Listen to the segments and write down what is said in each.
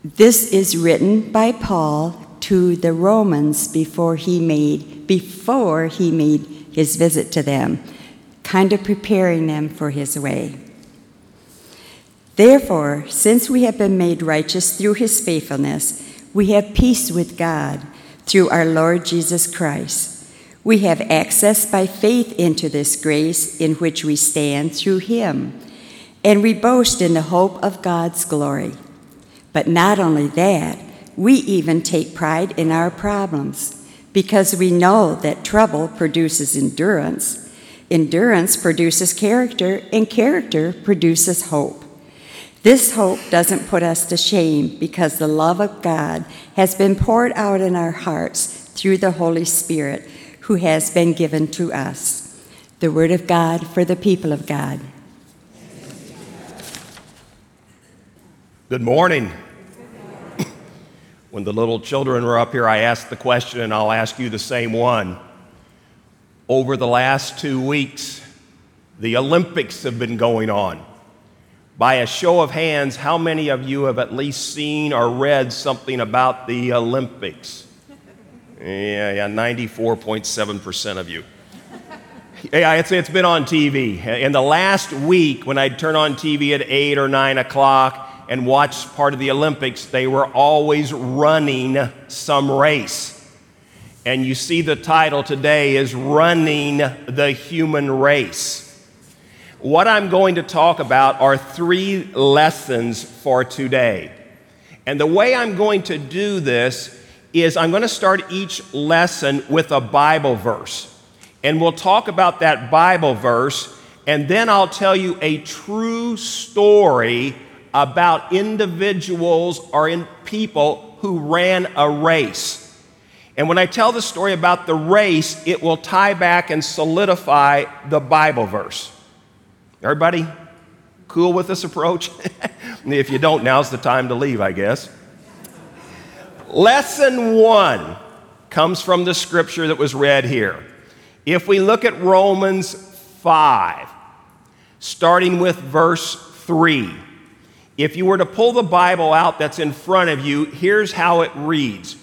This is written by Paul to the Romans before he made his visit to them, kind of preparing them for his way. Therefore, since we have been made righteous through his faithfulness, we have peace with God through our Lord Jesus Christ. We have access by faith into this grace in which we stand through him, and we boast in the hope of God's glory. But not only that, we even take pride in our problems, because we know that trouble produces endurance. Endurance produces character, and character produces hope. This hope doesn't put us to shame, because the love of God has been poured out in our hearts through the Holy Spirit, who has been given to us. The word of God for the people of God. Good morning. When the little children were up here, I asked the question, and I'll ask you the same one. Over the last 2 weeks, the Olympics have been going on. By a show of hands, how many of you have at least seen or read something about the Olympics? Yeah, 94.7% of you. Yeah, it's been on TV. In the last week, when I'd turn on TV at 8 or 9 o'clock and watch part of the Olympics, they were always running some race. And you see the title today is Running the Human Race. What I'm going to talk about are 3 lessons for today. And the way I'm going to do this is I'm going to start each lesson with a Bible verse. And we'll talk about that Bible verse, and then I'll tell you a true story about individuals or people who ran a race. And when I tell the story about the race, it will tie back and solidify the Bible verse. Everybody cool with this approach? If you don't, now's the time to leave, I guess. Lesson 1 comes from the scripture that was read here. If we look at Romans 5, starting with verse 3, if you were to pull the Bible out that's in front of you, here's how it reads.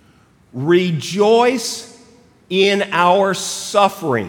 Rejoice in our suffering,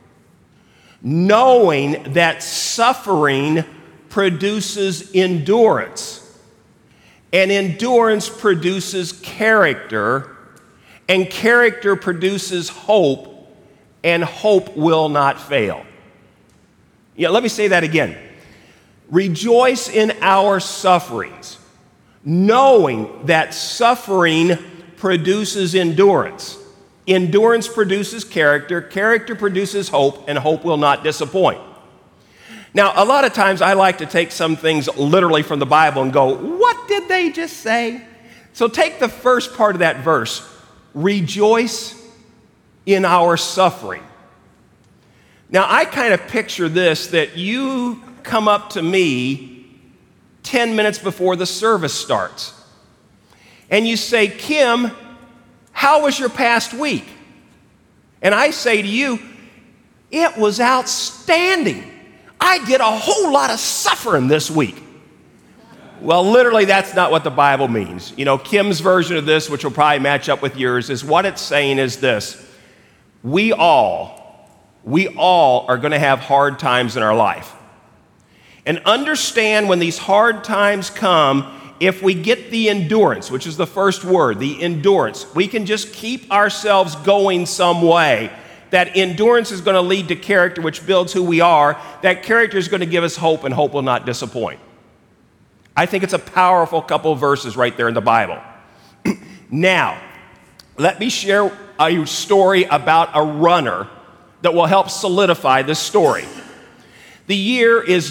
knowing that suffering produces endurance, and endurance produces character, and character produces hope, and hope will not fail. Yeah, let me say that again. Rejoice in our sufferings, knowing that suffering produces endurance. Endurance produces character, character produces hope, and hope will not disappoint. Now, a lot of times I like to take some things literally from the Bible and go, what did they just say? So take the first part of that verse, rejoice in our suffering. Now, I kind of picture this, that you come up to me 10 minutes before the service starts, and you say, Kim, how was your past week? And I say to you, it was outstanding. I did a whole lot of suffering this week. Well, literally, that's not what the Bible means. You know, Kim's version of this, which will probably match up with yours, is what it's saying is this. We all are going to have hard times in our life. And understand when these hard times come, if we get the endurance, which is the first word, the endurance, we can just keep ourselves going some way. That endurance is going to lead to character, which builds who we are. That character is going to give us hope, and hope will not disappoint. I think it's a powerful couple of verses right there in the Bible. Now, let me share a story about a runner that will help solidify this story. The year is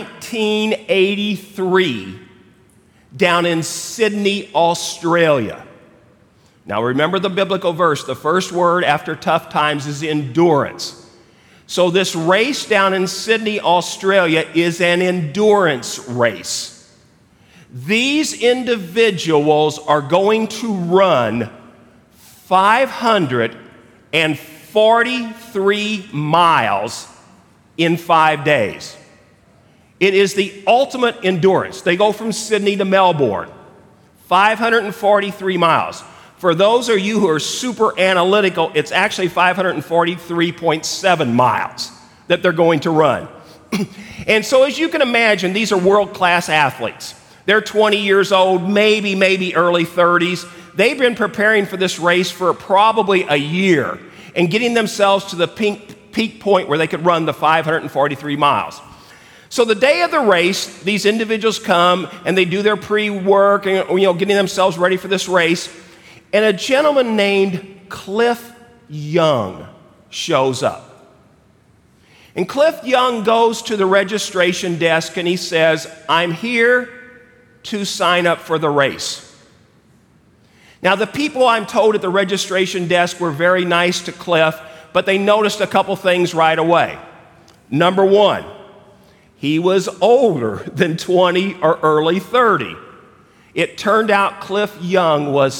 1983, down in Sydney, Australia. Now remember the biblical verse, the first word after tough times is endurance. So this race down in Sydney, Australia is an endurance race. These individuals are going to run 543 miles in 5 days. It is the ultimate endurance. They go from Sydney to Melbourne, 543 miles. For those of you who are super analytical, it's actually 543.7 miles that they're going to run. And so as you can imagine, these are world-class athletes. They're 20 years old, maybe early 30s. They've been preparing for this race for probably a year and getting themselves to the peak point where they could run the 543 miles. So the day of the race, these individuals come and they do their pre-work and getting themselves ready for this race. And a gentleman named Cliff Young shows up. And Cliff Young goes to the registration desk and he says, "I'm here to sign up for the race." Now, the people, I'm told, at the registration desk were very nice to Cliff, but they noticed a couple things right away. Number one, he was older than 20 or early 30. It turned out Cliff Young was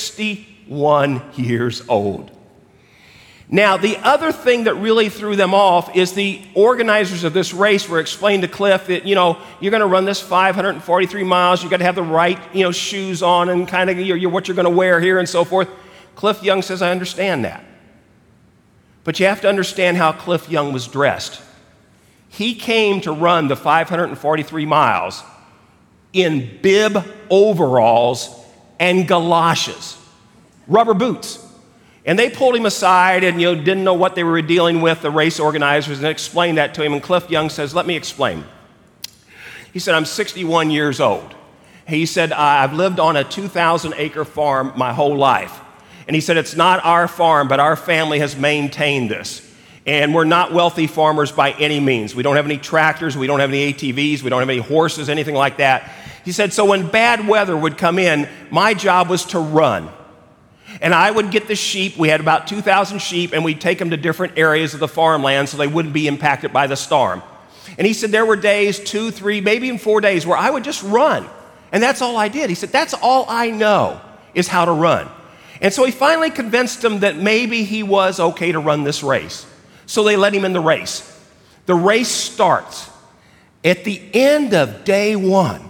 61 years old. Now, the other thing that really threw them off is the organizers of this race were explaining to Cliff that, you're going to run this 543 miles. You've got to have the right, shoes on and kind of what you're going to wear here and so forth. Cliff Young says, "I understand that." But you have to understand how Cliff Young was dressed. He came to run the 543 miles in bib overalls and galoshes, rubber boots. And they pulled him aside and didn't know what they were dealing with, the race organizers, and explained that to him. And Cliff Young says, "Let me explain." He said, "I'm 61 years old." He said, "I've lived on a 2,000-acre farm my whole life." And he said, "It's not our farm, but our family has maintained this. And we're not wealthy farmers by any means. We don't have any tractors, we don't have any ATVs, we don't have any horses, anything like that." He said, "So when bad weather would come in, my job was to run. And I would get the sheep, we had about 2,000 sheep, and we'd take them to different areas of the farmland so they wouldn't be impacted by the storm." And he said there were days, 2, 3, maybe even 4 days, where I would just run. And that's all I did. He said, "That's all I know is how to run." And so he finally convinced them that maybe he was okay to run this race. So they let him in the race. The race starts. At the end of day one,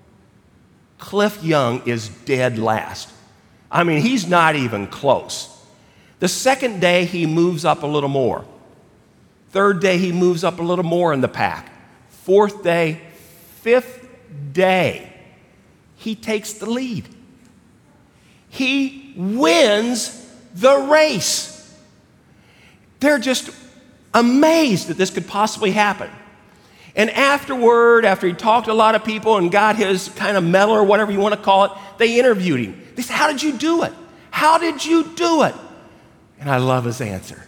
Cliff Young is dead last. I mean, he's not even close. The second day, he moves up a little more. Third day, he moves up a little more in the pack. Fourth day, fifth day, he takes the lead. He wins the race. They're just amazed that this could possibly happen. And afterward, after he talked to a lot of people and got his kind of medal or whatever you want to call it, they interviewed him. They said, "How did you do it? How did you do it?" And I love his answer.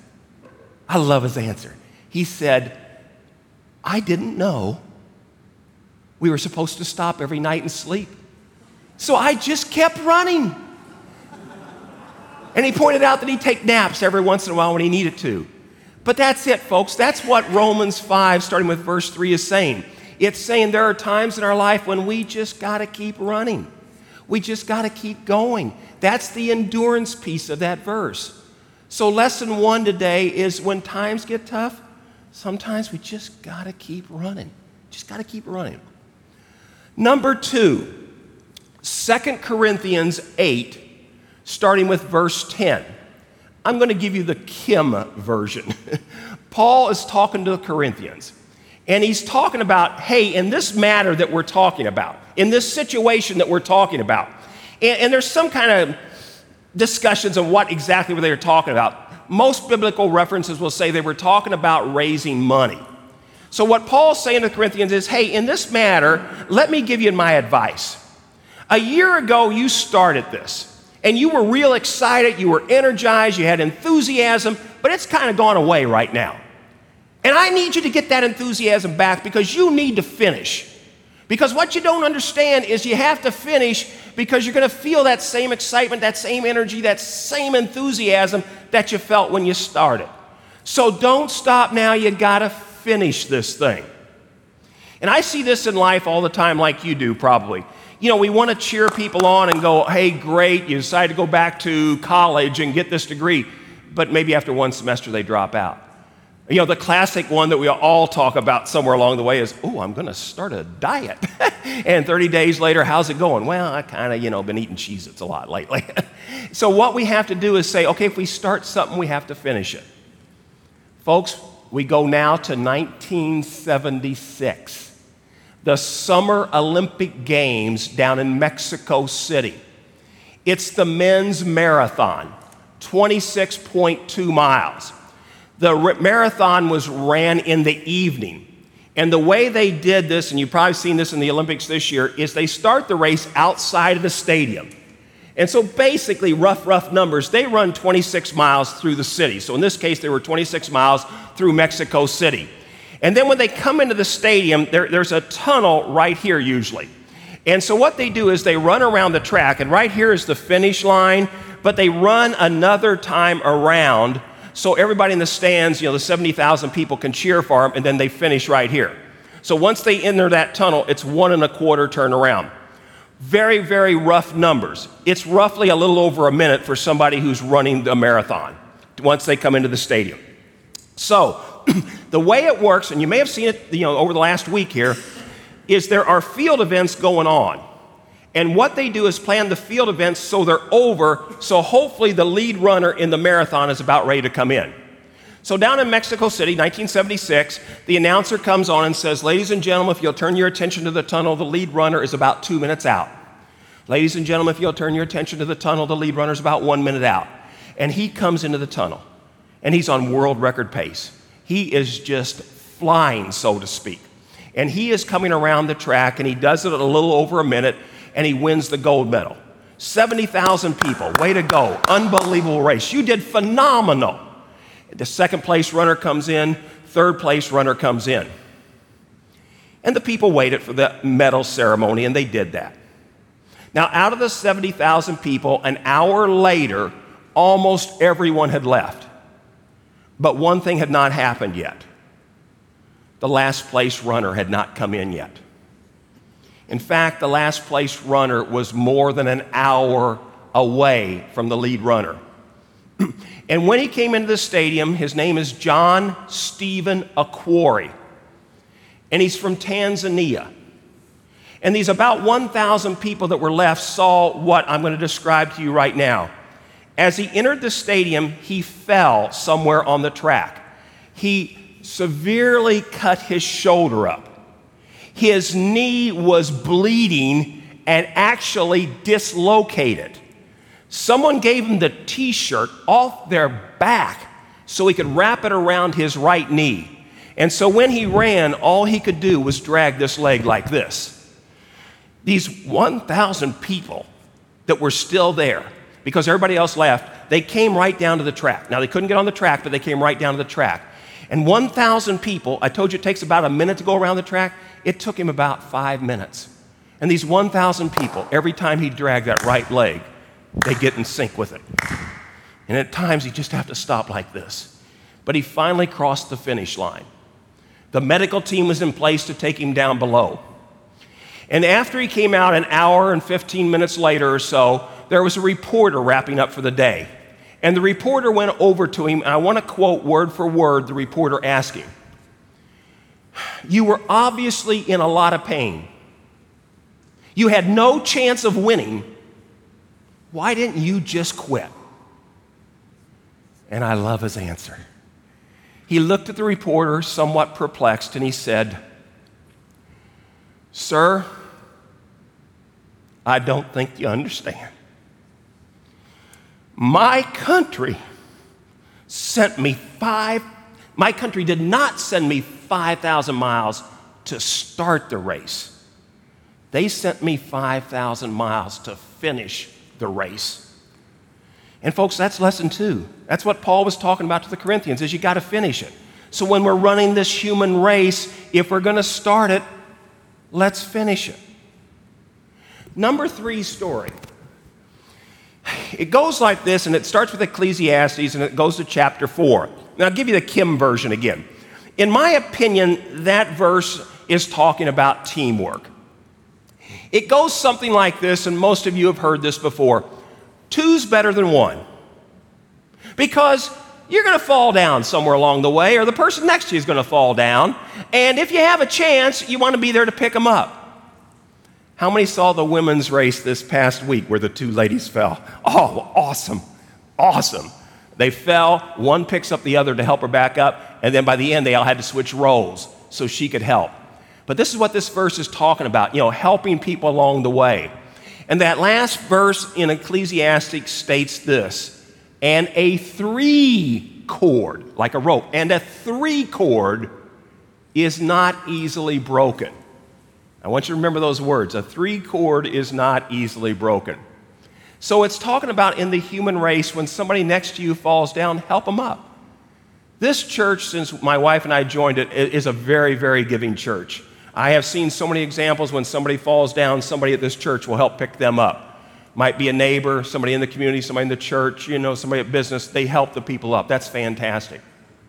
He said, "I didn't know we were supposed to stop every night and sleep. So I just kept running." And he pointed out that he'd take naps every once in a while when he needed to. But that's it, folks. That's what Romans 5, starting with verse 3, is saying. It's saying there are times in our life when we just got to keep running. We just got to keep going. That's the endurance piece of that verse. So lesson 1 today is when times get tough, sometimes we just got to keep running. Just got to keep running. Number 2, 2 Corinthians 8, starting with verse 10. I'm going to give you the Kim version. Paul is talking to the Corinthians, and he's talking about, hey, in this matter that we're talking about, in this situation that we're talking about, and there's some kind of discussions on what exactly they were talking about. Most biblical references will say they were talking about raising money. So what Paul's saying to the Corinthians is, hey, in this matter, let me give you my advice. A year ago, you started this. And you were real excited, you were energized, you had enthusiasm, but it's kind of gone away right now. And I need you to get that enthusiasm back because you need to finish. Because what you don't understand is you have to finish because you're going to feel that same excitement, that same energy, that same enthusiasm that you felt when you started. So don't stop now, you got to finish this thing. And I see this in life all the time like you do probably. We want to cheer people on and go, hey, great, you decide to go back to college and get this degree. But maybe after one semester they drop out. You know, the classic one that we all talk about somewhere along the way is, oh, I'm going to start a diet. And 30 days later, how's it going? Well, I kind of, been eating Cheez-Its a lot lately. So what we have to do is say, okay, if we start something, we have to finish it. Folks, we go now to 1976, the Summer Olympic Games down in Mexico City. It's the men's marathon, 26.2 miles. The marathon was ran in the evening. And the way they did this, and you've probably seen this in the Olympics this year, is they start the race outside of the stadium. And so basically, rough numbers, they run 26 miles through the city. So in this case, they were 26 miles through Mexico City. And then when they come into the stadium, there's a tunnel right here usually. And so what they do is they run around the track, and right here is the finish line, but they run another time around so everybody in the stands, the 70,000 people can cheer for them, and then they finish right here. So once they enter that tunnel, it's 1 1/4 turnaround. Very, very rough numbers. It's roughly a little over a minute for somebody who's running the marathon once they come into the stadium. So the way it works, and you may have seen it over the last week here, is there are field events going on. And what they do is plan the field events so they're over, so hopefully the lead runner in the marathon is about ready to come in. So down in Mexico City, 1976, the announcer comes on and says, ladies and gentlemen, if you'll turn your attention to the tunnel, the lead runner is about 2 minutes out. Ladies and gentlemen, if you'll turn your attention to the tunnel, the lead runner is about 1 minute out. And he comes into the tunnel, and he's on world record pace. He is just flying, so to speak. And he is coming around the track, and he does it at a little over a minute, and he wins the gold medal. 70,000 people, way to go, unbelievable race. You did phenomenal. The second place runner comes in, third place runner comes in. And the people waited for the medal ceremony, and they did that. Now, out of the 70,000 people, an hour later, almost everyone had left. But one thing had not happened yet. The last place runner had not come in yet. In fact, the last place runner was more than an hour away from the lead runner. And when he came into the stadium, his name is John Stephen Akhwari. And he's from Tanzania. And these about 1,000 people that were left saw what I'm going to describe to you right now. As he entered the stadium, he fell somewhere on the track. He severely cut his shoulder up. His knee was bleeding and actually dislocated. Someone gave him the t-shirt off their back so he could wrap it around his right knee. And so when he ran, all he could do was drag this leg like this. These 1,000 people that were still there, because everybody else left, they came right down to the track. Now, they couldn't get on the track, but they came right down to the track. And 1,000 people, I told you it takes about a minute to go around the track. It took him about 5 minutes. And these 1,000 people, every time he dragged that right leg, they get in sync with it. And at times, you just have to stop like this. But he finally crossed the finish line. The medical team was in place to take him down below. And after he came out an hour and 15 minutes later or so, there was a reporter wrapping up for the day. And the reporter went over to him, and I want to quote word for word the reporter asking, "You were obviously in a lot of pain. You had no chance of winning. Why didn't you just quit?" And I love his answer. He looked at the reporter, somewhat perplexed, and he said, "Sir, I don't think you understand. My country did not send me 5,000 miles to start the race. They sent me 5,000 miles to finish the race." And folks, that's lesson 2. That's what Paul was talking about to the Corinthians, is you got to finish it. So when we're running this human race, if we're going to start it, let's finish it. Number 3 story. It goes like this, and it starts with Ecclesiastes, and it goes to chapter 4. Now, I'll give you the Kim version again. In my opinion, that verse is talking about teamwork. It goes something like this, and most of you have heard this before. 2's better than 1. Because you're going to fall down somewhere along the way, or the person next to you is going to fall down. And if you have a chance, you want to be there to pick them up. How many saw the women's race this past week where the two ladies fell? Oh, awesome. Awesome. They fell, one picks up the other to help her back up, and then by the end, they all had to switch roles so she could help. But this is what this verse is talking about, helping people along the way. And that last verse in Ecclesiastes states this, and a 3-cord, like a rope, and a 3-cord is not easily broken. I want you to remember those words. A 3-cord is not easily broken. So it's talking about in the human race, when somebody next to you falls down, help them up. This church, since my wife and I joined it, is a very, very giving church. I have seen so many examples when somebody falls down, somebody at this church will help pick them up. Might be a neighbor, somebody in the community, somebody in the church, somebody at business. They help the people up. That's fantastic.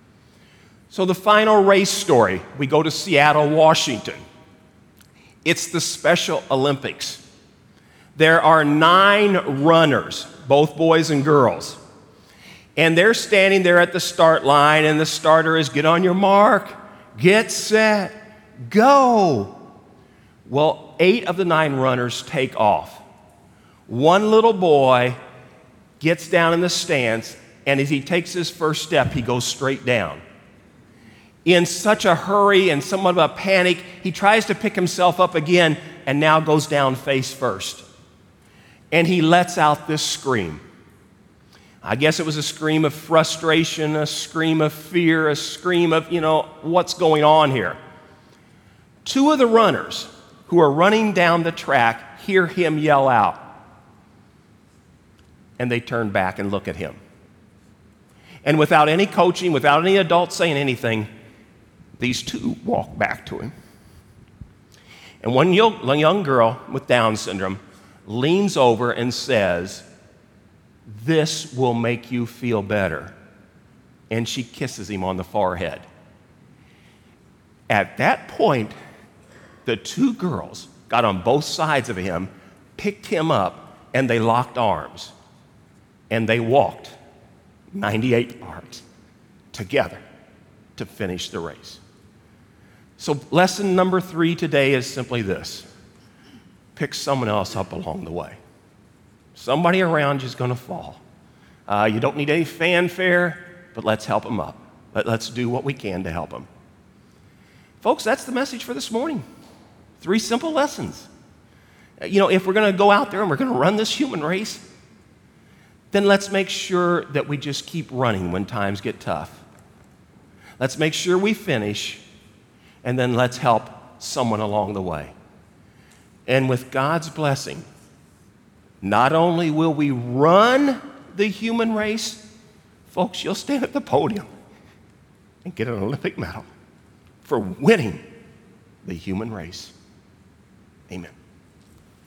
So the final race story, we go to Seattle, Washington. It's the Special Olympics. There are 9 runners, both boys and girls. And they're standing there at the start line, and the starter is, get on your mark, get set, go. Well, 8 of the 9 runners take off. One little boy gets down in the stance, and as he takes his first step, he goes straight down. In such a hurry and somewhat of a panic, he tries to pick himself up again and now goes down face first. And he lets out this scream. I guess it was a scream of frustration, a scream of fear, a scream of, what's going on here. 2 of the runners who are running down the track hear him yell out. And they turn back and look at him. And without any coaching, without any adult saying anything, these 2 walk back to him. And one young girl with Down syndrome leans over and says, "This will make you feel better." And she kisses him on the forehead. At that point, the 2 girls got on both sides of him, picked him up, and they locked arms. And they walked 98 yards together to finish the race. So lesson number 3 today is simply this. Pick someone else up along the way. Somebody around you is going to fall. You don't need any fanfare, but let's help them up. Let's do what we can to help them. Folks, that's the message for this morning. 3 simple lessons. If we're going to go out there and we're going to run this human race, then let's make sure that we just keep running when times get tough. Let's make sure we finish, and then let's help someone along the way. And with God's blessing, not only will we run the human race, folks, you'll stand at the podium and get an Olympic medal for winning the human race. Amen.